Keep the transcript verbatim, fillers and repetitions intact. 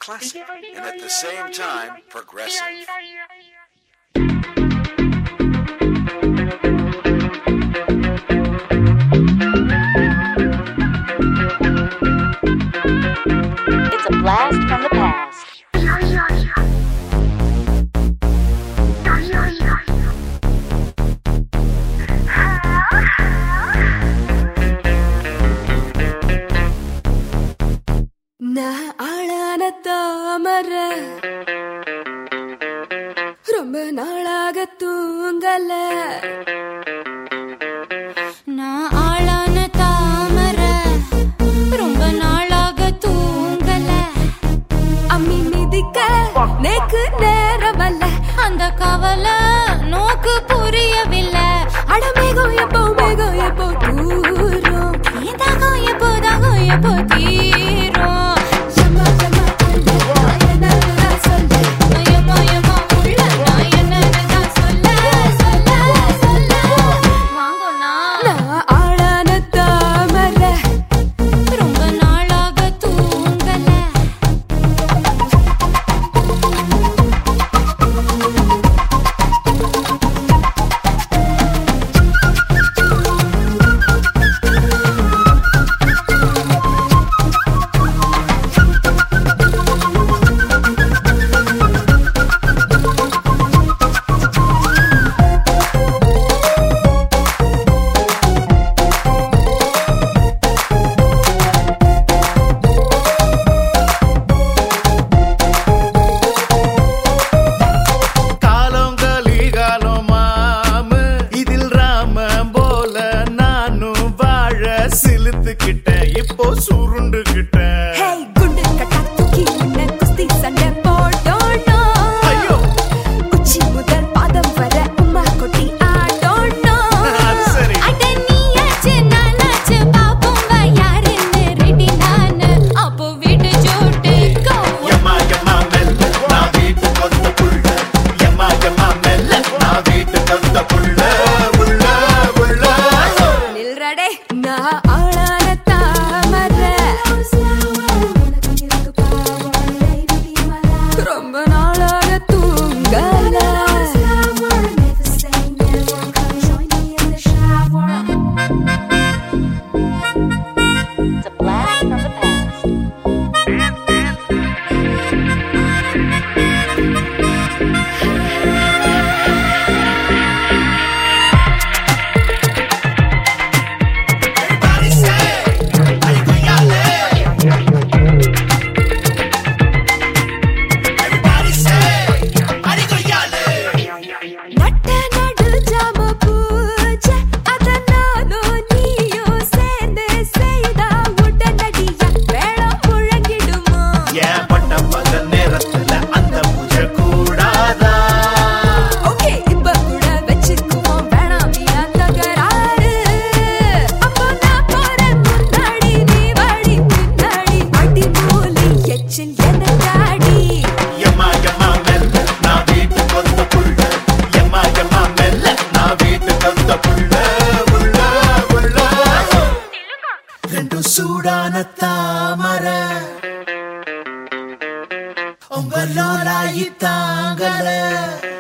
classic and at the same time progressive. It's a blast from the past. நான் ஆளான தாமர ரொம்ப நாளாக தூங்கல. நான் ஆளான தாமர ரொம்ப நாளாக தூங்கல. அம்மி மிதிக்க நேக்கு நேரமல்ல. அந்த கவலை நோக்கு புரியவில்லை. அடமேகம் எப்போ மேகம் எப்போ தூரும். தாகம் எப்போ தாகம் எப்போ தீரும். இப்போ சுருண்டு கிட்ட குண்டு கட்டா தூக்கி என்ன குஸ்தி சண்டை போடோனோ. உச்சி முதல் பாதம் வர உமா கொட்டி ஆடோனோ. சரி அட நீயாச்சு நானாச்சு பாப்போம் யாருன்னு ரெடி நானு. அப்போ வீட்டு ஜோட்டு எம்மா எம்மா மெல்ல நான் வீட்டு கொத்த புள்ள. எம்மா எம்மா மெல்ல நான் வீட்டு கொத்த புள்ள. உள்ள உள்ள நில்றடே நான் ஆளான தாமர ரொம்ப நாளாக தூங்கல. It's a blast from the past. Everybody say Arigoyale. Everybody say Arigoyale. நட்ட நடு ஜாம பூஜை அத நானும் நீயும் சேர்ந்து செய்தா உடனடியா வேளம் முழங்கிடுமா. ஏன் பட்ட பகல் நேரத்துல அந்த பூஜை கூடாதா? ஓகே இப்ப கூட வச்சுக்குவோம் வேணாம் வீணா தகராறு. அப்போ நான் போறேன் முன்னாடி நீ வாடி பின்னாடி. அடி மூலி எச்சில் எனக்காடி. எம்மா எம்மா மெல்ல நான் வீட்டு கொத்த புள்ள. எம்மா எம்மா மெல்ல நான் வீட்டு கொத்த புள்ள. உள்ள உள்ள ரெண்டு சூடான தாமர உங்களோட தாங்கல.